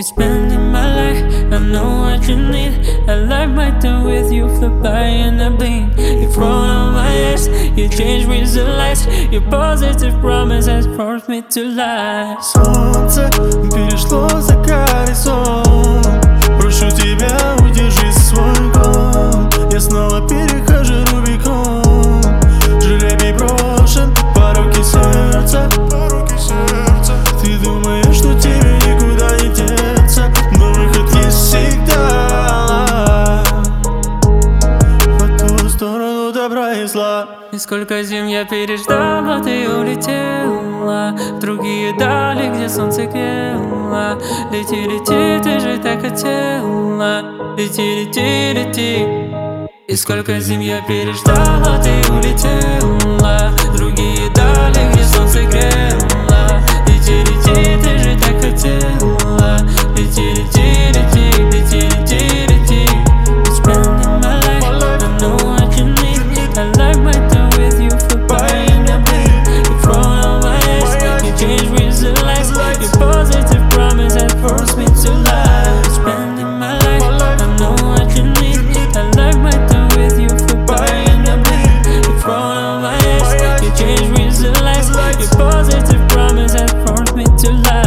It's spending my life, I know what you need. I like my time with you, fly by and I blink. You front on my eyes, you change with the lights. Your positive promise has forced me to lie. Солнце перешло за горизонт. Прошу тебя, удержи свой гон. Я снова перехожу Рубикон. Жребий брошен, пороки сердца. Ты думаешь, что тебе никуда не деться, но выход есть всегда. По ту сторону добра и зла. И сколько зим я переждал, а ты улетела в другие дали, где солнце грело. Лети, лети, ты же так хотела. Лети, лети, лети. И сколько зим я переждал, а ты улетела в другие дали, где солнце грело. Лети, лети, ты же так хотела. Лети, лети, лети, лети, лети, лети. It's spending my life, I know what you need. I like my time with you, fly by and I blink. You front on my eyes, you change with the lights. Your positive promise has forced me to lie. It's spending my life, I know what you need. I like my time with you, fly by and I blink. You front on my eyes, you change with the lights. Your positive promise has forced me to lie.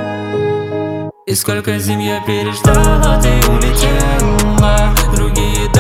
И сколько зим я переждал, а ты улетела в другие